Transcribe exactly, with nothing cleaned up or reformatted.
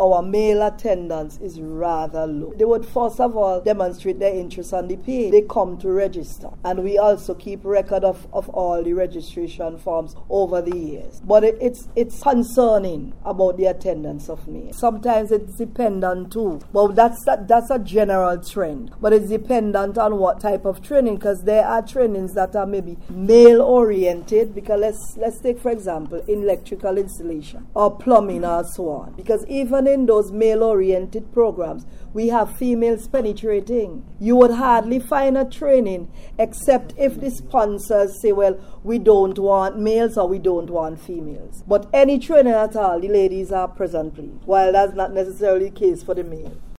our male attendance is rather low. They would first of all demonstrate their interest on the page. They come to register. And we also keep record of, of all the registration forms over the years. But it, it's it's concerning about the attendance of males. Sometimes it's dependent too. Well, that's that, that's a general trend. But it's dependent on what type of training, because there are trainings that are maybe male oriented, because let's let's take for example electrical installation or plumbing or so on. Because even in those male oriented programs, we have females penetrating. You would hardly find a training except if the sponsors say, well, we don't want males or we don't want females. But any training at all, the ladies are present, please, while that's not necessarily the case for the male.